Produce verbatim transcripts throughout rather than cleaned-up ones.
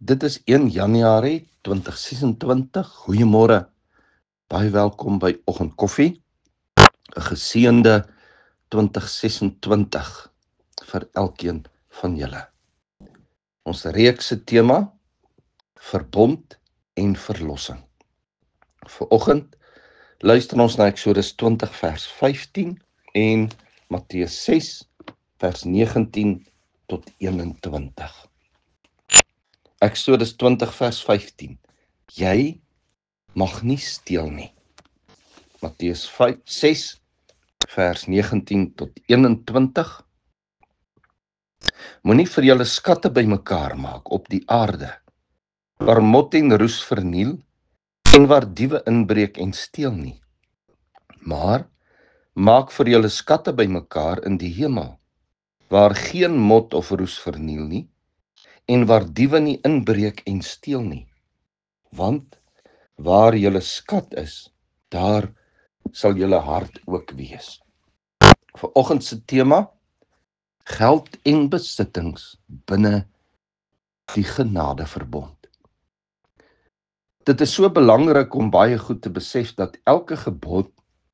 Dit is een Januarie twintig sesentwintig. Goeiemôre. Baie welkom by Oggendkoffie. 'n Geseënde twintig sesentwintig vir elkeen van julle. Ons reeks se tema: verbond en verlossing. Vanoggend luister ons na Eksodus twintig vers vyftien en Matteus ses vers negentien tot eenentwintig. Eksodus twintig vers vyftien. Jy mag nie steel nie. Matteus ses vers negentien tot eenentwintig. Moenie vir julle skatte bymekaar maak op die aarde, waar mot en roes verniel en waar diewe inbreek en steel nie. Maar maak vir julle skatte bymekaar in die hemel, waar geen mot of roes verniel nie en waar diewe nie inbreek en steel nie. Want waar julle skat is, daar sal julle hart ook wees. Vanoggend se tema: geld en besittings binne die genadeverbond. Dit is so belangrik om baie goed te besef dat elke gebod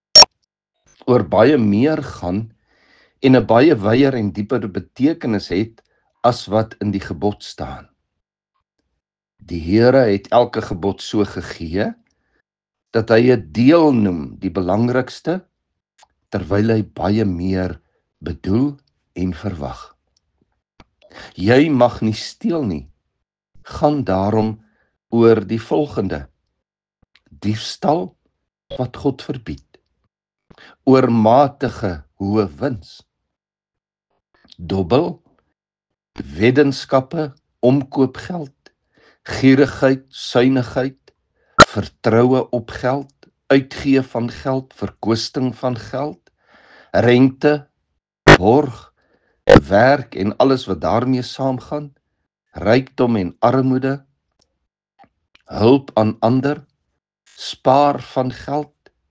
oor baie meer gaan en 'n baie wyeer en dieper betekenis het as wat in die gebod staan. Die Here het elke gebod so gegee dat hy 'n deel noem, die belangrikste, terwyl hy baie meer bedoel en verwag. Jy mag nie steel nie, gaan daarom oor die volgende: diefstal wat God verbied, oormatige hoë wins, dobbel, weddenskappe, omkoopgeld, gierigheid, suinigheid, vertroue op geld, uitgee van geld, verkwisting van geld, rente, borg, werk en alles wat daarmee saamgaan, rykdom en armoede, hulp aan ander, spaar van geld,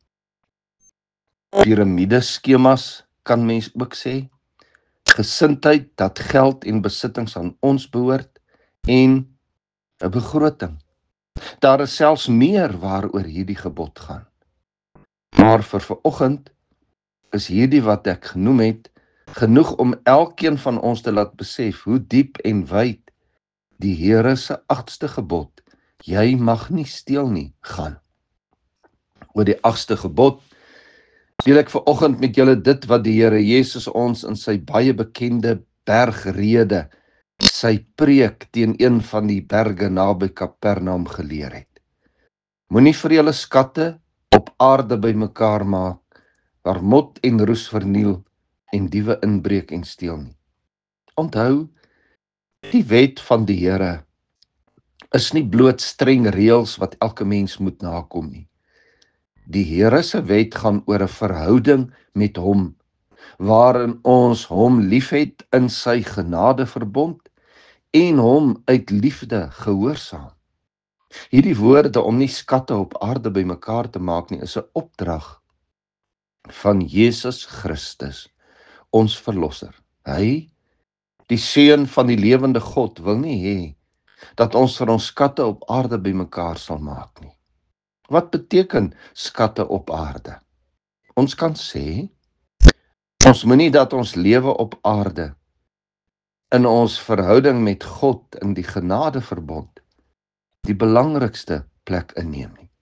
piramideskemas kan mens ook sê, gesindheid dat geld en besittings aan ons behoort en 'n begroting. Daar is selfs meer waaroor hierdie gebod gaan. Maar vir vanoggend is hierdie wat ek genoem het genoeg om elkeen van ons te laat besef hoe diep en wyd die Here se agste gebod, jy mag nie steel nie, gaan. Oor die agste gebod deel ek vanoggend met julle dit wat die Here Jesus ons in sy baie bekende bergrede, sy preek teen een van die berge naby Kapernaum geleer het. Moenie vir julle skatte op aarde bymekaar maak, waar mot en roes verniel en diewe inbreek en steel nie. Onthou, die wet van die Here is nie bloot streng reëls wat elke mens moet nakom nie. Die Here se wet gaan oor 'n verhouding met hom, waarin ons hom liefhet in sy genadeverbond en hom uit liefde gehoorsaam. Hierdie woorde om nie skatte op aarde bymekaar te maak nie, is 'n opdrag van Jesus Christus, ons verlosser. Hy, die seun van die lewende God, wil nie hê dat ons vir ons skatte op aarde bymekaar sal maak nie. Wat beteken skatte op aarde? Ons kan sê, ons moenie dat ons lewe op aarde in ons verhouding met God in die genadeverbond die belangrikste plek inneem nie.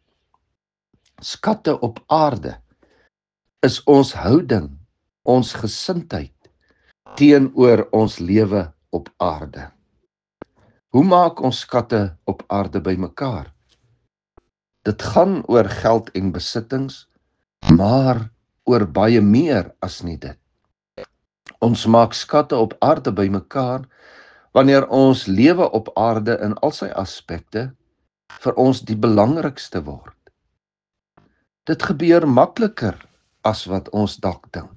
Skatte op aarde is ons houding, ons gesindheid teenoor ons lewe op aarde. Hoe maak ons skatte op aarde bymekaar? Dit gaan oor geld en besittings, maar oor baie meer as nie dit. Ons maak skatte op aarde bymekaar wanneer ons lewe op aarde in al sy aspekte vir ons die belangrikste word. Dit gebeur makliker as wat ons dalk dink.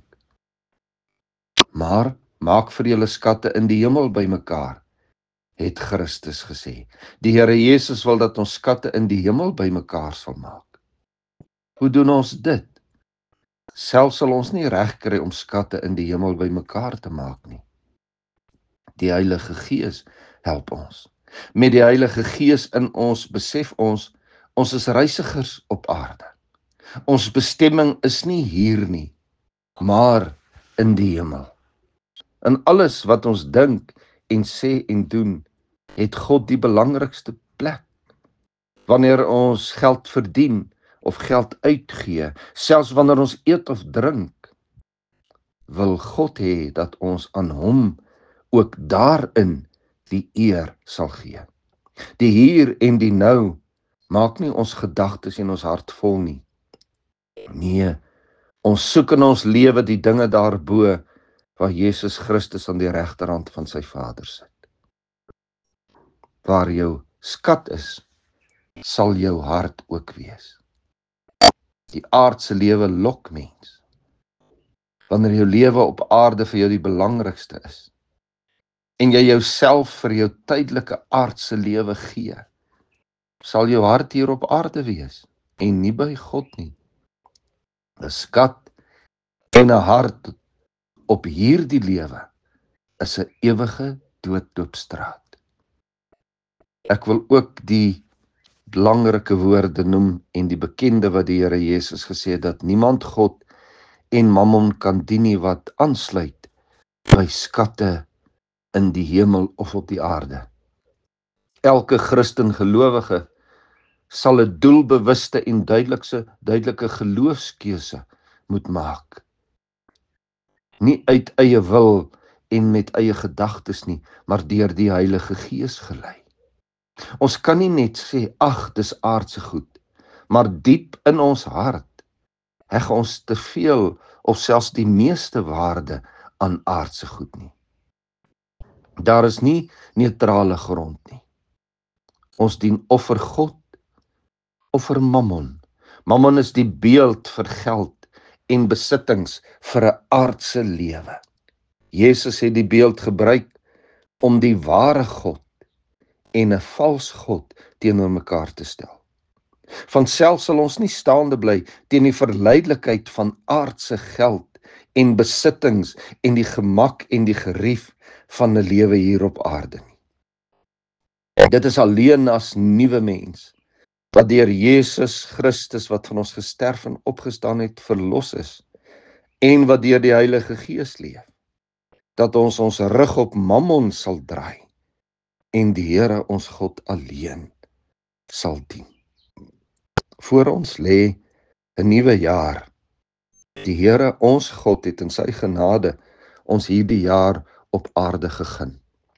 Maar maak vir julle skatte in die hemel bymekaar, het Christus gesê. Die Here Jesus wil dat ons skatte in die hemel bymekaar sal maak. Hoe doen ons dit? Selfs sal ons nie reg kry om skatte in die hemel bymekaar te maak nie. Die Heilige Gees help ons. Met die Heilige Gees in ons besef ons, ons is reisigers op aarde. Ons bestemming is nie hier nie, maar in die hemel. In alles wat ons dink en sê en doen, het God die belangrikste plek. Wanneer ons geld verdien of geld uitgee, selfs wanneer ons eet of drink, wil God hê dat ons aan hom ook daarin die eer sal gee. Die hier en die nou maak nie ons gedagtes en ons hart vol nie. Nee, ons soek in ons lewe die dinge daarbo waar Jesus Christus aan die regterhand van sy Vader sit. Waar jou skat is, sal jou hart ook wees. Die aardse lewe lok mens. Wanneer jou lewe op aarde vir jou die belangrikste is, en jy jouself vir jou tydelike aardse lewe gee, sal jou hart hier op aarde wees, en nie by God nie. 'n Skat en 'n hart op hierdie lewe is 'n ewige doodloopstraat. Ek wil ook die belangrike woorde noem en die bekende wat die Here Jesus gesê het, dat niemand God en mammon kan dien nie, wat aansluit by skatte in die hemel of op die aarde. Elke Christen gelowige sal 'n doelbewuste en duidelikse, duidelike geloofskeuse moet maak. Nie uit eie wil en met eie gedagtes nie, maar deur die Heilige Gees gelei. Ons kan nie net sê, ag, dis aardse goed, maar diep in ons hart heg ons te veel of selfs die meeste waarde aan aardse goed nie. Daar is nie neutrale grond nie. Ons dien of vir God of vir mammon. Mammon is die beeld vir geld en besittings vir 'n aardse lewe. Jesus het die beeld gebruik om die ware God en 'n vals God teenoor mekaar te stel. Van self sal ons nie staande bly teen die verleidelikheid van aardse geld en besittings en die gemak en die gerief van 'n lewe hier op aarde nie. Dit is alleen as nuwe mens wat deur Jesus Christus wat van ons gesterf en opgestaan het verlos is en wat deur die Heilige Gees leef, dat ons ons rug op mammon sal draai en die Here ons God alleen sal dien. Voor ons lê 'n nuwe jaar. Die Here ons God het in sy genade ons hierdie jaar op aarde gegee.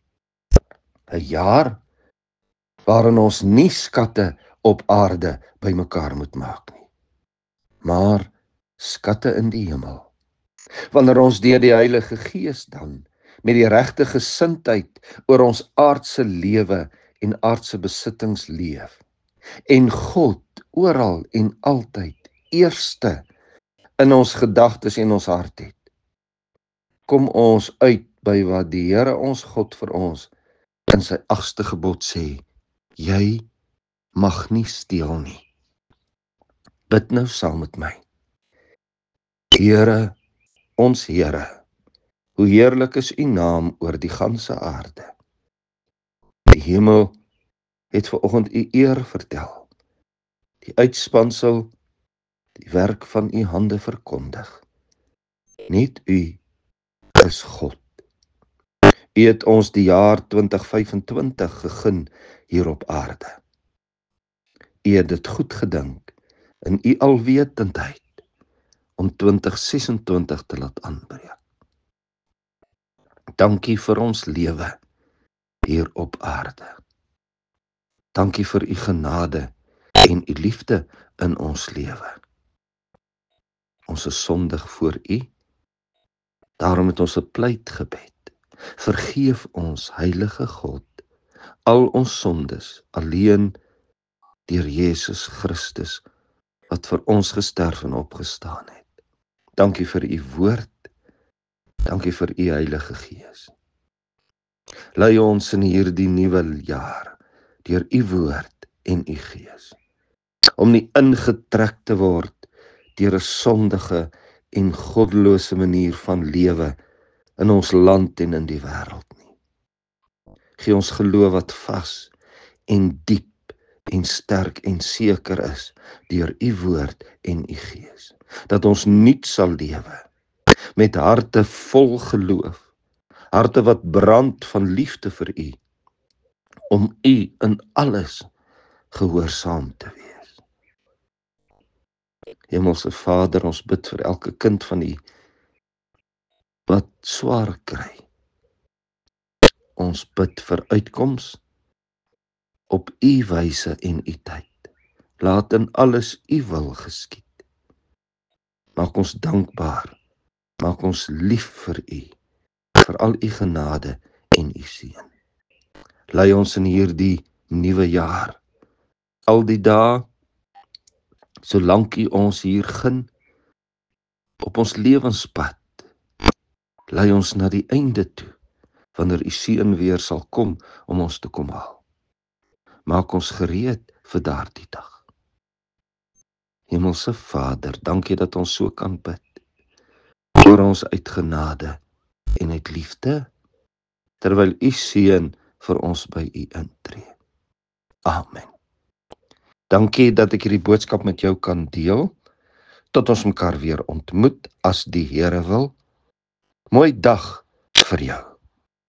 'n Jaar waarin ons nie skatte op aarde bymekaar moet maak nie, maar skatte in die hemel. Wanneer ons deur die Heilige Gees dan met die regte gesindheid oor ons aardse lewe en aardse besittings leef, en God oral en altyd eerste in ons gedagtes en ons hart het, kom ons uit by wat die Here ons God vir ons in sy agste gebod sê, jy mag nie steel nie. Bid nou saam met my. Here, ons Here, hoe heerlik is u naam oor die ganse aarde. Die hemel het vanoggend u eer vertel. Die uitspansel, die werk van u hande verkondig. Net u is God. U het ons die jaar twintig vyfentwintig gegee hier op aarde. U het dit goed gedink in u alwetendheid om twintig sesentwintig te laat aanbreek. Dankie vir ons lewe hier op aarde. Dankie vir u genade en u liefde in ons lewe. Ons is sondig voor u, daarom het ons 'n pleitgebed. Vergeef ons, Heilige God, al ons sondes, alleen deur Jesus Christus, wat vir ons gesterf en opgestaan het. Dankie vir u woord, dankie vir u Heilige Gees. Lei ons in hierdie nuwe jaar, deur u woord en u Gees, om nie ingetrek te word deur 'n sondige en goddelose manier van lewe in ons land en in die wêreld nie. Gee ons geloof wat vas en diep en sterk en seker is deur u woord en u gees. Dat ons nuut sal lewe met harte vol geloof, harte wat brand van liefde vir u, om u in alles gehoorsaam te wees. Hemelse Vader, ons bid vir elke kind van u wat swaar kry. Ons bid vir uitkoms op u wyse en u tyd. Laat in alles u wil geskied. Maak ons dankbaar, maak ons lief vir u, vir al u genade en u seën. Lei ons in hierdie nuwe jaar, al die dae, solank u ons hier gun, op ons lewenspad. Lei ons na die einde toe, wanneer u seën weer sal kom om ons te kom haal. Maak ons gereed vir daardie dag. Hemelse Vader, dankie dat ons so kan bid. Oor ons uit genade en uit liefde, terwyl u seën vir ons by u intree. Amen. Dankie dat ek hierdie boodskap met jou kan deel. Tot ons mekaar weer ontmoet as die Here wil. Mooi dag vir jou.